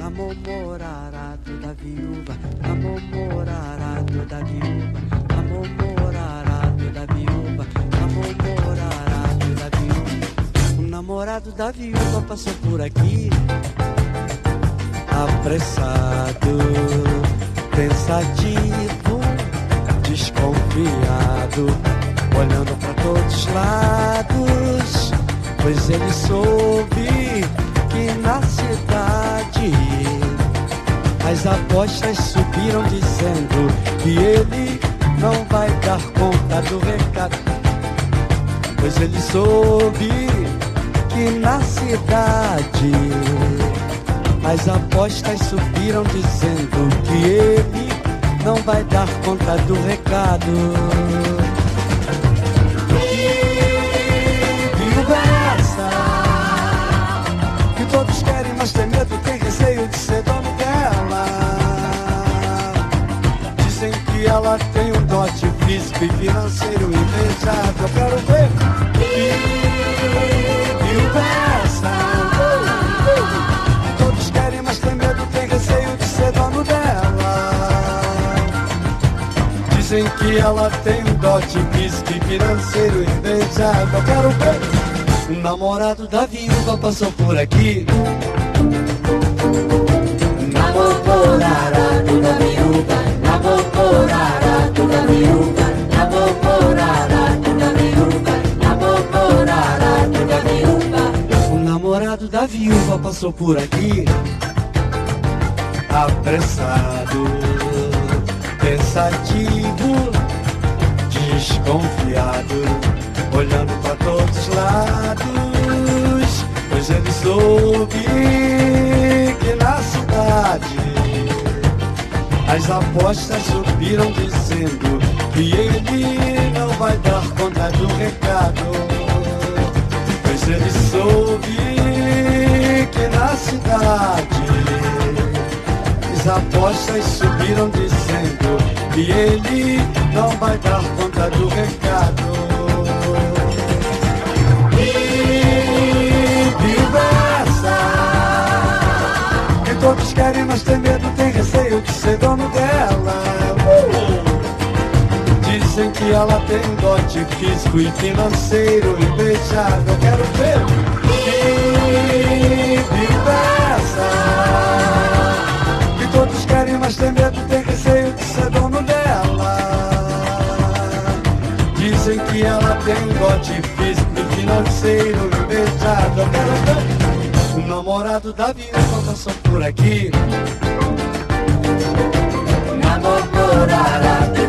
namorado da viúva, namorado da viúva, namorado da viúva, namorado da viúva. O namorado da viúva passou por aqui, apressado, pensativo, desconfiado, olhando para todos os lados, pois ele soube que na cidade as apostas subiram dizendo que ele não vai dar conta do recado, pois ele soube que na cidade as apostas subiram dizendo que ele não vai dar conta do recado. Todos querem, mas tem medo, tem receio de ser dono dela. Dizem que ela tem um dote físico e financeiro invejável. Eu quero ver viúva essa. Todos querem, mas tem medo, tem receio de ser dono dela. Dizem que ela tem um dote físico e financeiro invejável. Eu quero ver. O namorado da viúva passou por aqui, namorado da viúva, namorado da viúva, namorado da viúva, namorado da viúva. O namorado da viúva passou por aqui, apressado, pensativo, desconfiado, olhando para todos os lados, pois ele soube que na cidade as apostas subiram dizendo que ele não vai dar conta do recado, pois ele soube que na cidade as apostas subiram dizendo que ele não vai dar conta do recado. Todos querem, mas tem medo, tem receio de ser dono dela. Dizem que ela tem um dote físico e financeiro invejável. Eu quero ver viúva essa. Que todos querem, mas tem medo, tem receio de ser dono dela. Dizem que ela tem um dote físico e financeiro invejável. Eu quero ver. O namorado da viúva passou por aqui, namorado